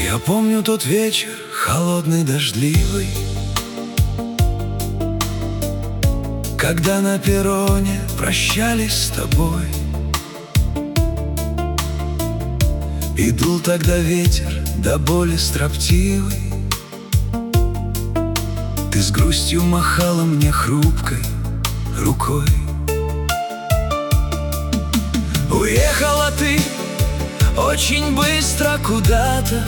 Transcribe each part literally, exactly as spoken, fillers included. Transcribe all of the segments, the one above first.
Я помню тот вечер, холодный, дождливый, когда на перроне прощались с тобой. И дул тогда ветер до боли строптивый. Ты с грустью махала мне хрупкой рукой. Уехала ты очень быстро куда-то,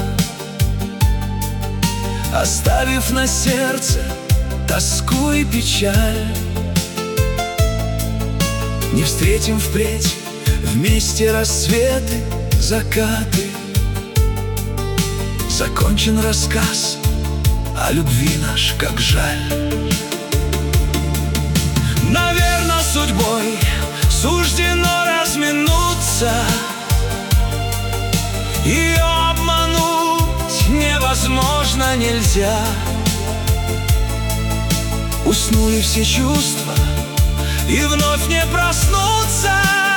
оставив на сердце тоску и печаль. Не встретим впредь вместе рассветы, закаты. Закончен рассказ о любви наш, как жаль. Наверно, судьбой суждено разминуться. Ее обмануть невозможно, нельзя. Уснули все чувства и вновь не проснуться.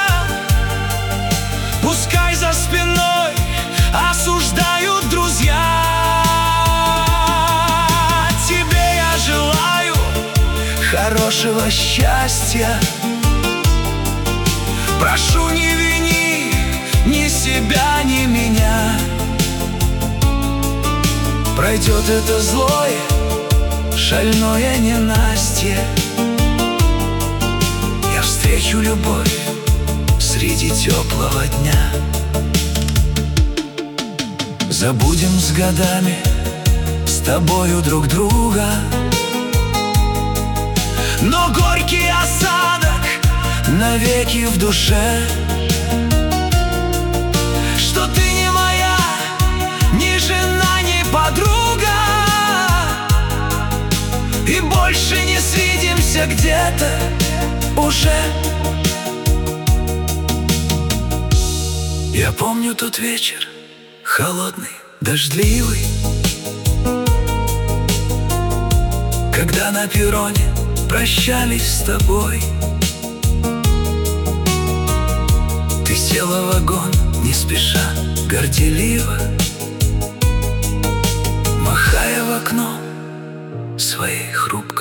Пускай за спиной осуждают друзья. Тебе я желаю хорошего счастья. Прошу, не вини ни себя, ни меня. Пройдет это злое, шальное ненастье. Я встречу любовь среди теплого дня. Забудем с годами с тобою друг друга, но горький осадок навеки в душе. Что ты не моя, ни жена, ни подруга, и больше не свидимся где-то уже. Я помню тот вечер, холодный, дождливый, когда на перроне прощались с тобой. Ты села в вагон не спеша, горделиво, махая в окно своей хрупкой